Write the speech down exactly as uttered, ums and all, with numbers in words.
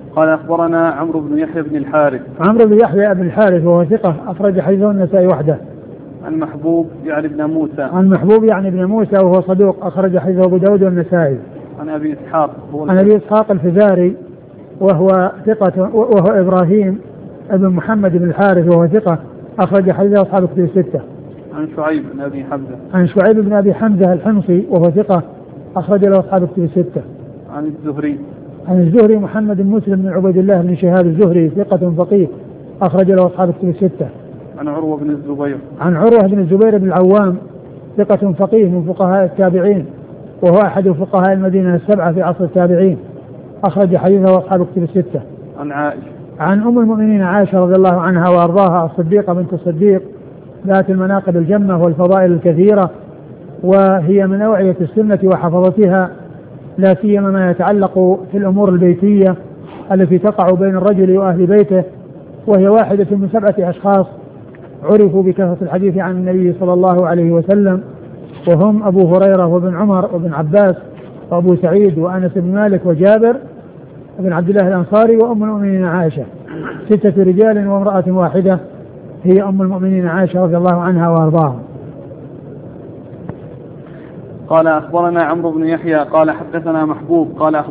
قال أخبرنا عمرو بن يحيى بن الحارث. عمرو بن يحيى بن الحارث وهو ثقة أخرج حديثه النسائي وحده. عن محبوب يعني ابن موسى. عن محبوب يعني ابن موسى وهو صدوق أخرج حديثه أبو داود والنسائي. عن أبي إسحاق. عن أبي إسحاق الفزاري وهو ثقة وهو إبراهيم ابن محمد بن الحارث وهو ثقة أخرج حديثه أصحاب الكتب الستة. عن شعيب بن أبي حمزة. عن شعيب بن أبي حمزة الحمصي وهو ثقة أخرج له أصحاب الكتب الستة. عن الزهري. عن الزهري محمد بن مسلم بن عبيد الله بن شهاب الزهري ثقة فقيه أخرج له أصحاب الكتب الستة. عن عروة بن الزبير. عن عروة بن الزبير بن العوام ثقة فقيه من فقهاء التابعين وهو أحد فقهاء المدينة السبعة في عصر التابعين أخرج حديثه أصحاب الكتب الستة. عن عائشة. عن أم المؤمنين عائشة رضي الله عنها وأرضاها الصديقة بنت الصديق ذات المناقب الجمة والفضائل الكثيرة، وهي من أوعية السنة وحفظتها، لا سيما ما يتعلق في الأمور البيتية التي تقع بين الرجل وأهل بيته، وهي واحدة من سبعة أشخاص عرفوا بكثرة الحديث عن النبي صلى الله عليه وسلم، وهم أبو هريرة وابن عمر وابن عباس وأبو سعيد وأنس بن مالك وجابر بن عبد الله الأنصاري وأم المؤمنين عائشة، ستة رجال وامرأة واحدة هي أم المؤمنين عائشة رضي الله عنها وأرضاها. قال أخبرنا عمرو بن يحيى قال حدثنا محبوب قال